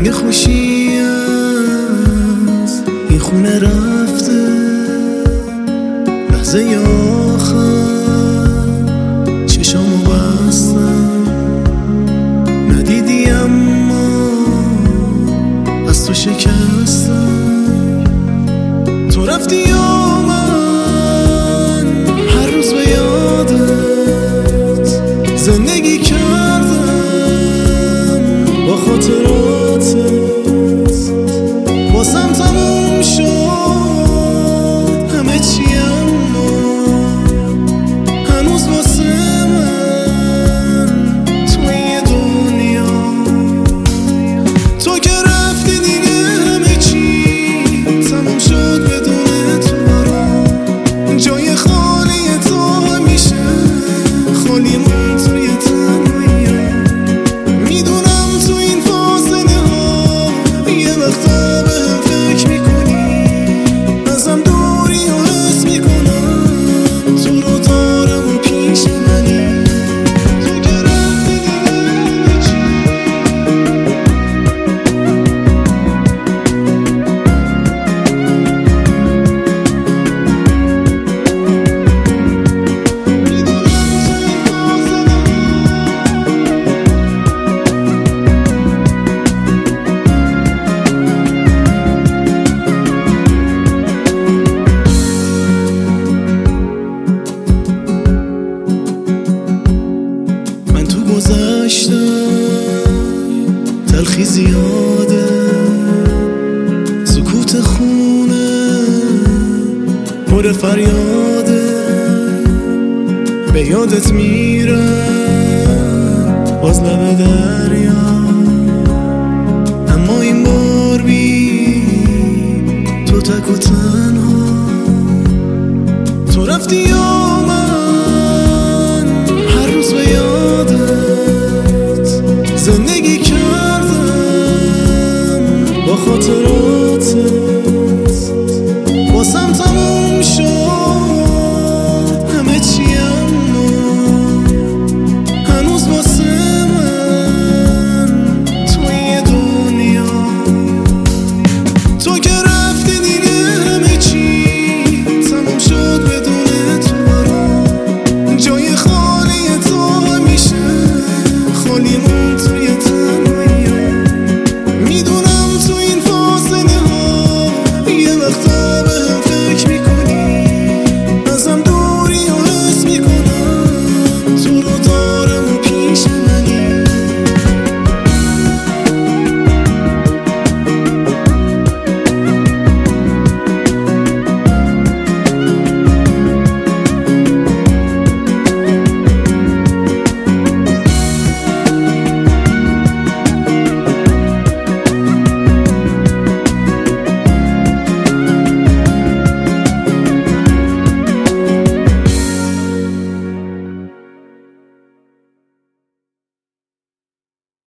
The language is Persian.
رنگ خوشی از این خونه رفته، لحظه آخر چشامو بستم، ندیدی اما از تو شکستم. تو رفتی یا من هر روز به یادت زندگی کردم با خاطراتت، واسم تموم شد همه چی، اما هنوز واسه من توی دنیا. تو که رفتی دیگه همه چی تموم شد بدون تو برام، جای خالی تو همیشه خالی من توی تنهایی‌ام. میدونم تو این فاصله ها یه وقتا بهم فکر میکنی، ازم دوری و حس میکنم تو رو دارم و پیش منی. تو که رفتی دیگه همه چی تلخی زیاده، سکوت خونه پر فریاده، به یادت میرم باز لب دریا، اما این بار بی تو تک و تنها. تو رفتی یا من هر روز به یادت زندگی کردم با خاطراتت.